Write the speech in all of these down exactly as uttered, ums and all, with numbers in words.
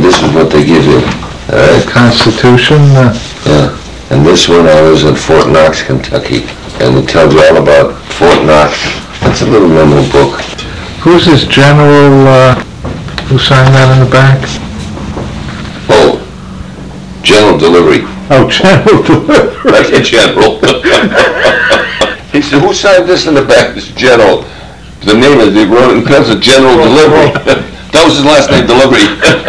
and this is what they give you. All right? Constitution. Uh, Yeah. And this one I was in Fort Knox, Kentucky, and it tells you all about Fort Knox. That's a little memo book. who's this general, uh, who signed that in the back? Oh, General Delivery. Oh, General Delivery. Like a general. He said, who signed this in the back? This General. The name is, he wrote it in pencil, General Delivery. That was his last name, Delivery.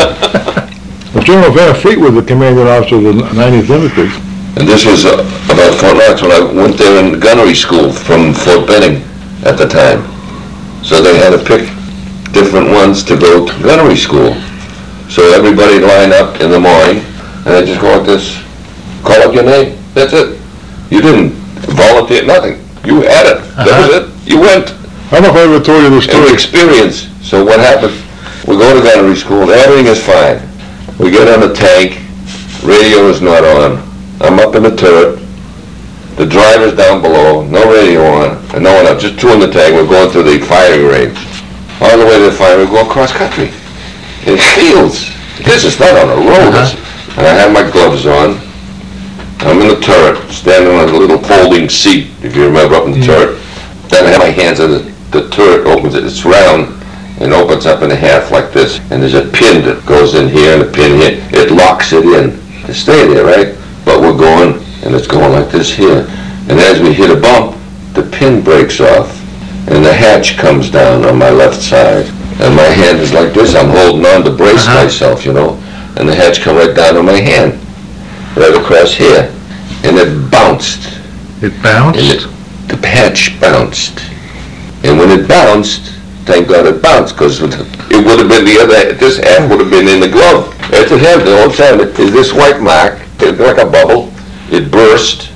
Well, General Van Fleet was the commanding officer of the ninetieth Infantry. And this was uh, about Fort Knox when I went there in gunnery school from Fort Benning at the time. So they had to pick different ones to go to gunnery school. So everybody lined up in the morning, and they just go like this, call up your name, that's it. You didn't volunteer, nothing. You had it, that Uh-huh. was it, you went. I don't know if I ever told you the It was story. experience. So what happened, we go to gunnery school, everything is fine. We get on the tank, radio is not on. I'm up in the turret, the driver's down below, no radio on, and no one up, just two in the tank, we're going to the firing range. On the way to the firing, we go across country, in fields. This is not on a road. Uh-huh. And I have my gloves on, I'm in the turret, standing on a little folding seat, if you remember, up in the turret. Then I have my hands on the, the turret, opens it, it's round, and opens up in half like this. And there's a pin that goes in here and a pin here. It locks it in to stay there, right? But we're going, and it's going like this here. And as we hit a bump, the pin breaks off, and the hatch comes down on my left side. And my hand is like this, I'm holding on to brace Uh-huh. myself, you know? And the hatch come right down on my hand, right across here. And it bounced. It And bounced? it, the patch bounced. And when it bounced, thank God it bounced, because it would have been the other, this half would have been in the glove. As it happened, the whole time, it is this white mark, it's like a bubble, it burst,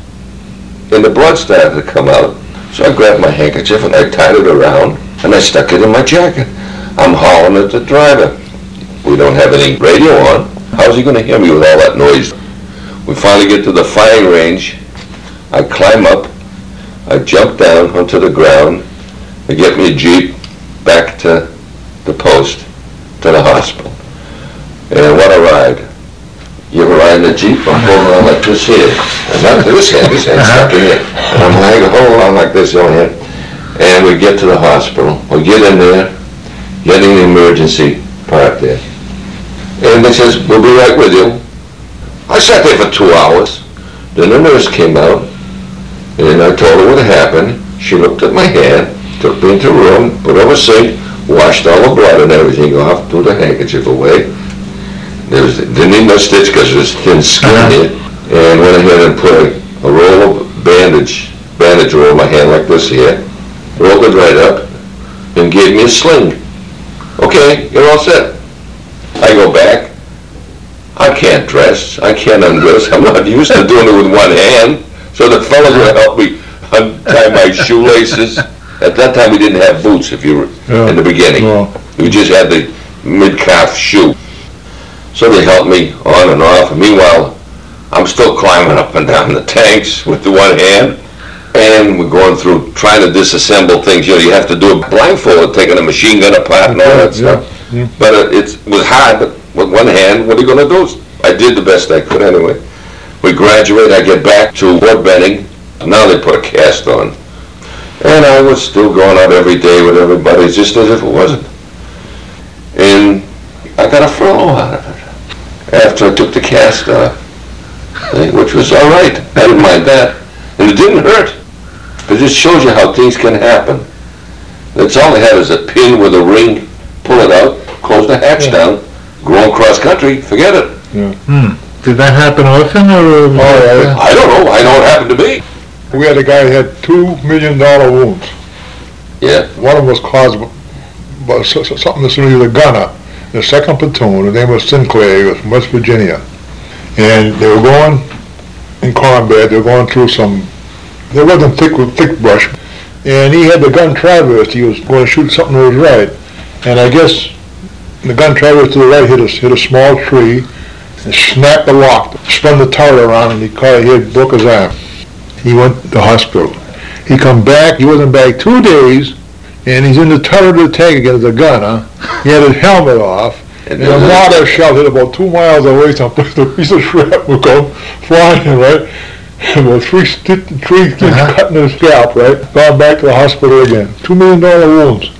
and the blood started to come out. So I grabbed my handkerchief and I tied it around, and I stuck it in my jacket. I'm hollering at the driver. We don't have any radio on. How's he gonna hear me with all that noise? We finally get to the firing range. I climb up, I jump down onto the ground, I get me a Jeep back to the post, to the hospital. And what a ride. You ever ride in a Jeep? I'm holding on like this here. And not this hand, this hand's stuck in it. And I'm like, holding on like this on here. And we get to the hospital. We get in there, get in the emergency part there. And they says, we'll be right with you. I sat there for two hours. Then the nurse came out, and I told her what happened. She looked at my hand, took me into a room, put over a sink, washed all the blood and everything off, threw the handkerchief away. There was, didn't need no stitch because there was thin skin Uh-huh. here, and went ahead and put a, a roll of bandage, bandage around my hand like this here, rolled it right up, and gave me a sling. Okay, you're all set. I go back. I can't dress. I can't undress. I'm not used to doing it with one hand. So the fellow would help me untie my shoelaces. At that time, we didn't have boots, if you were Yeah. in the beginning. No. We just had the mid-calf shoe. So they helped me on and off. Meanwhile, I'm still climbing up and down the tanks with the one hand. And we're going through, trying to disassemble things. You know, you have to do it blindfolded, taking a machine gun apart and all that Yeah, stuff. But it, it's, it was hard, but with one hand, what are you going to do? I did the best I could anyway. We graduate, I get back to Fort Benning. Now they put a cast on. And I was still going out every day with everybody, just as if it wasn't. And I got a furlough out of it after I took the cast off, which was all right. I didn't mind that. And it didn't hurt, because it shows you how things can happen. That's all they had is a pin with a ring, pull it out, close the hatch Yeah. down, go across country, forget it. Hmm. Did that happen often, or? Oh, yeah. I don't know, I know it happened to me. We had a guy that had two million dollar wounds. Yeah. One of them was caused by so- so- something that's really the gunner, the second platoon. His name was Sinclair. He was from West Virginia, and they were going in combat. They were going through some. There wasn't thick with thick brush, and he had the gun traversed. He was going to shoot something to his right, and I guess the gun traversed to the right hit a, hit a small tree, and snapped the lock, spun the turret around, and he caught. He had broke his arm. He went to the hospital. He come back. He wasn't back two days. And he's in the turret of the tank again as a gunner. He had his helmet off, And a mortar shell hit about two miles away someplace, the piece of shrapnel go flying, right? About three, sti- three things Uh-huh. cut in the scalp, right? Gone back to the hospital again. Two million dollar wounds.